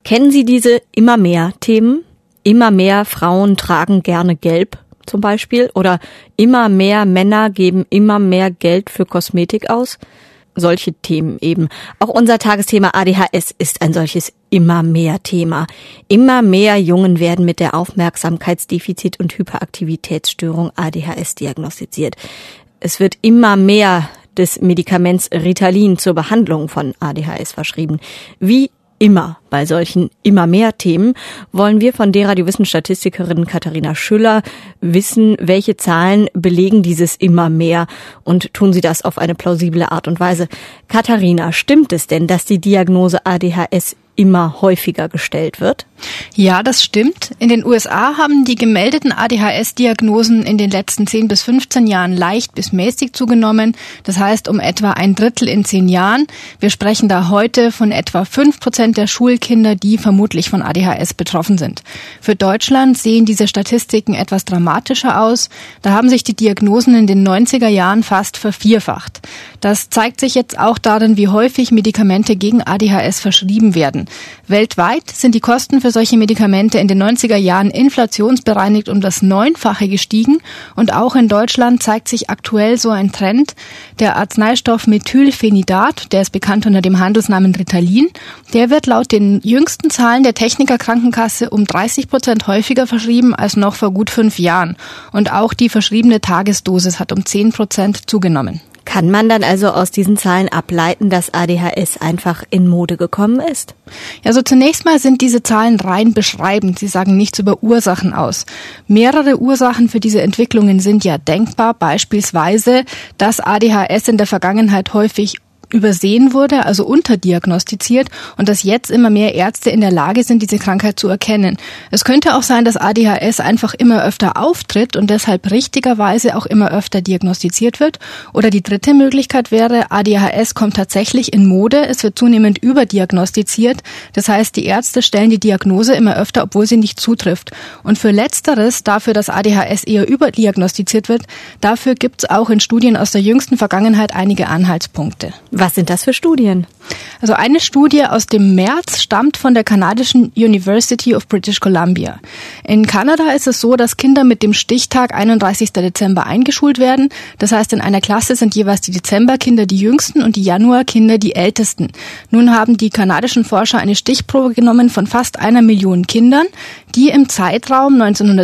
Kennen Sie diese immer mehr Themen? Immer mehr Frauen tragen gerne gelb zum Beispiel oder immer mehr Männer geben immer mehr Geld für Kosmetik aus? Solche Themen eben. Auch unser Tagesthema ADHS ist ein solches immer mehr Thema. Immer mehr Jungen werden mit der Aufmerksamkeitsdefizit- und Hyperaktivitätsstörung ADHS diagnostiziert. Es wird immer mehr des Medikaments Ritalin zur Behandlung von ADHS verschrieben. Wie immer bei solchen immer mehr Themen wollen wir von der Radiowissenstatistikerin Katharina Schüller wissen, welche Zahlen belegen dieses immer mehr und tun sie das auf eine plausible Art und Weise. Katharina, stimmt es denn, dass die Diagnose ADHS immer häufiger gestellt wird? Ja, das stimmt. In den USA haben die gemeldeten ADHS-Diagnosen in den letzten 10 bis 15 Jahren leicht bis mäßig zugenommen. Das heißt um etwa 1/3 in 10 Jahren. Wir sprechen da heute von etwa 5% der Schulkinder, die vermutlich von ADHS betroffen sind. Für Deutschland sehen diese Statistiken etwas dramatischer aus. Da haben sich die Diagnosen in den 90er Jahren fast vervierfacht. Das zeigt sich jetzt auch darin, wie häufig Medikamente gegen ADHS verschrieben werden. Weltweit sind die Kosten für solche Medikamente in den 90er Jahren inflationsbereinigt um das 9-fache gestiegen und auch in Deutschland zeigt sich aktuell so ein Trend. Der Arzneistoff Methylphenidat, der ist bekannt unter dem Handelsnamen Ritalin, der wird laut den jüngsten Zahlen der Techniker Krankenkasse um 30% häufiger verschrieben als noch vor gut 5 Jahren. Und auch die verschriebene Tagesdosis hat um 10% zugenommen. Kann man dann also aus diesen Zahlen ableiten, dass ADHS einfach in Mode gekommen ist? Ja, so zunächst mal sind diese Zahlen rein beschreibend. Sie sagen nichts über Ursachen aus. Mehrere Ursachen für diese Entwicklungen sind ja denkbar. Beispielsweise, dass ADHS in der Vergangenheit häufig übersehen wurde, also unterdiagnostiziert und dass jetzt immer mehr Ärzte in der Lage sind, diese Krankheit zu erkennen. Es könnte auch sein, dass ADHS einfach immer öfter auftritt und deshalb richtigerweise auch immer öfter diagnostiziert wird. Oder die dritte Möglichkeit wäre, ADHS kommt tatsächlich in Mode, es wird zunehmend überdiagnostiziert. Das heißt, die Ärzte stellen die Diagnose immer öfter, obwohl sie nicht zutrifft. Und für Letzteres, dafür, dass ADHS eher überdiagnostiziert wird, dafür gibt es auch in Studien aus der jüngsten Vergangenheit einige Anhaltspunkte. Was sind das für Studien? Also eine Studie aus dem März stammt von der kanadischen University of British Columbia. In Kanada ist es so, dass Kinder mit dem Stichtag 31. Dezember eingeschult werden. Das heißt, in einer Klasse sind jeweils die Dezemberkinder die jüngsten und die Januarkinder die ältesten. Nun haben die kanadischen Forscher eine Stichprobe genommen von fast 1 Million Kindern, die im Zeitraum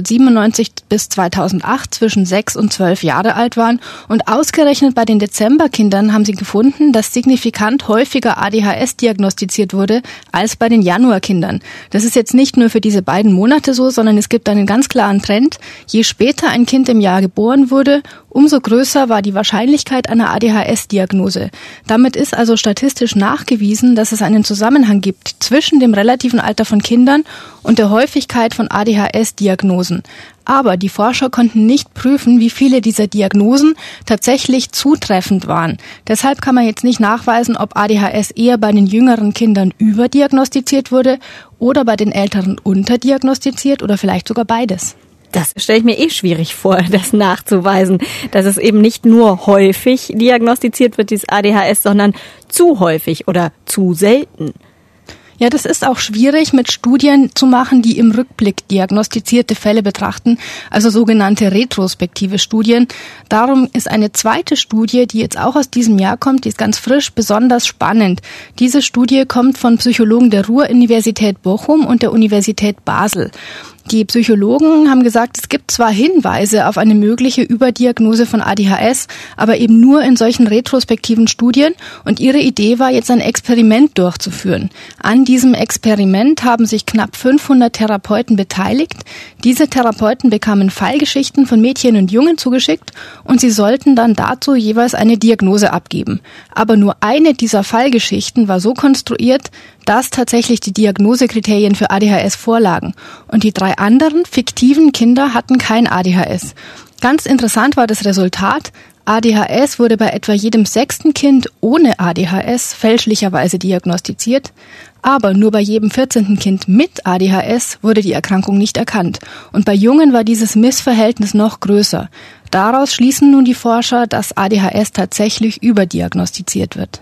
1997 bis 2008 zwischen 6 und 12 Jahre alt waren. Und ausgerechnet bei den Dezemberkindern haben sie gefunden, dass signifikant häufiger ADHS diagnostiziert wurde als bei den Januarkindern. Das ist jetzt nicht nur für diese beiden Monate so, sondern es gibt einen ganz klaren Trend. Je später ein Kind im Jahr geboren wurde, umso größer war die Wahrscheinlichkeit einer ADHS-Diagnose. Damit ist also statistisch nachgewiesen, dass es einen Zusammenhang gibt zwischen dem relativen Alter von Kindern und der Häufigkeit von ADHS-Diagnosen. Aber die Forscher konnten nicht prüfen, wie viele dieser Diagnosen tatsächlich zutreffend waren. Deshalb kann man jetzt nicht nachweisen, ob ADHS eher bei den jüngeren Kindern überdiagnostiziert wurde oder bei den älteren unterdiagnostiziert oder vielleicht sogar beides. Das stelle ich mir schwierig vor, das nachzuweisen, dass es eben nicht nur häufig diagnostiziert wird, dieses ADHS, sondern zu häufig oder zu selten. Ja, das ist auch schwierig mit Studien zu machen, die im Rückblick diagnostizierte Fälle betrachten, also sogenannte retrospektive Studien. Darum ist eine zweite Studie, die jetzt auch aus diesem Jahr kommt, die ist ganz frisch, besonders spannend. Diese Studie kommt von Psychologen der Ruhr-Universität Bochum und der Universität Basel. Die Psychologen haben gesagt, es gibt zwar Hinweise auf eine mögliche Überdiagnose von ADHS, aber eben nur in solchen retrospektiven Studien. Und ihre Idee war, jetzt ein Experiment durchzuführen. An diesem Experiment haben sich knapp 500 Therapeuten beteiligt. Diese Therapeuten bekamen Fallgeschichten von Mädchen und Jungen zugeschickt und sie sollten dann dazu jeweils eine Diagnose abgeben. Aber nur eine dieser Fallgeschichten war so konstruiert, dass tatsächlich die Diagnosekriterien für ADHS vorlagen. Und die 3 anderen fiktiven Kinder hatten kein ADHS. Ganz interessant war das Resultat. ADHS wurde bei etwa jedem 6. Kind ohne ADHS fälschlicherweise diagnostiziert, aber nur bei jedem 14. Kind mit ADHS wurde die Erkrankung nicht erkannt. Und bei Jungen war dieses Missverhältnis noch größer. Daraus schließen nun die Forscher, dass ADHS tatsächlich überdiagnostiziert wird.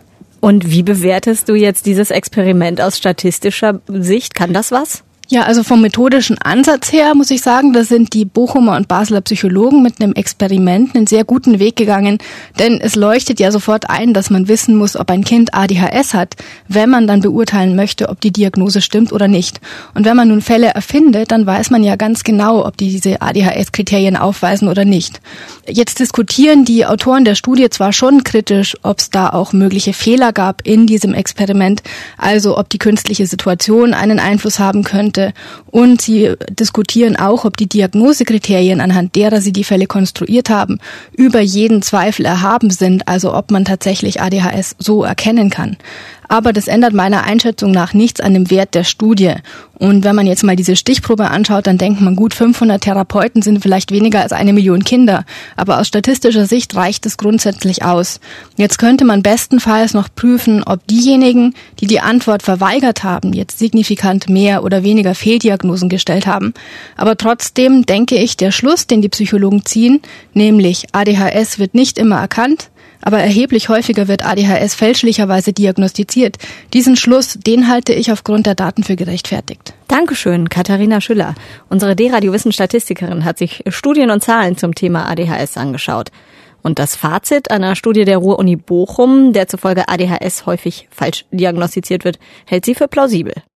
Und wie bewertest du jetzt dieses Experiment aus statistischer Sicht? Kann das was? Ja, also vom methodischen Ansatz her muss ich sagen, da sind die Bochumer und Basler Psychologen mit einem Experiment einen sehr guten Weg gegangen, denn es leuchtet ja sofort ein, dass man wissen muss, ob ein Kind ADHS hat, wenn man dann beurteilen möchte, ob die Diagnose stimmt oder nicht. Und wenn man nun Fälle erfindet, dann weiß man ja ganz genau, ob die diese ADHS-Kriterien aufweisen oder nicht. Jetzt diskutieren die Autoren der Studie zwar schon kritisch, ob es da auch mögliche Fehler gab in diesem Experiment, also ob die künstliche Situation einen Einfluss haben könnte. Und sie diskutieren auch, ob die Diagnosekriterien, anhand derer sie die Fälle konstruiert haben, über jeden Zweifel erhaben sind, also ob man tatsächlich ADHS so erkennen kann. Aber das ändert meiner Einschätzung nach nichts an dem Wert der Studie. Und wenn man jetzt mal diese Stichprobe anschaut, dann denkt man, gut, 500 Therapeuten sind vielleicht weniger als 1 Million Kinder. Aber aus statistischer Sicht reicht es grundsätzlich aus. Jetzt könnte man bestenfalls noch prüfen, ob diejenigen, die die Antwort verweigert haben, jetzt signifikant mehr oder weniger Fehldiagnosen gestellt haben. Aber trotzdem denke ich, der Schluss, den die Psychologen ziehen, nämlich ADHS wird nicht immer erkannt, aber erheblich häufiger wird ADHS fälschlicherweise diagnostiziert. Diesen Schluss, den halte ich aufgrund der Daten für gerechtfertigt. Dankeschön, Katharina Schüller. Unsere D-Radio-Wissen-Statistikerin hat sich Studien und Zahlen zum Thema ADHS angeschaut. Und das Fazit einer Studie der Ruhr-Uni Bochum, der zufolge ADHS häufig falsch diagnostiziert wird, hält sie für plausibel.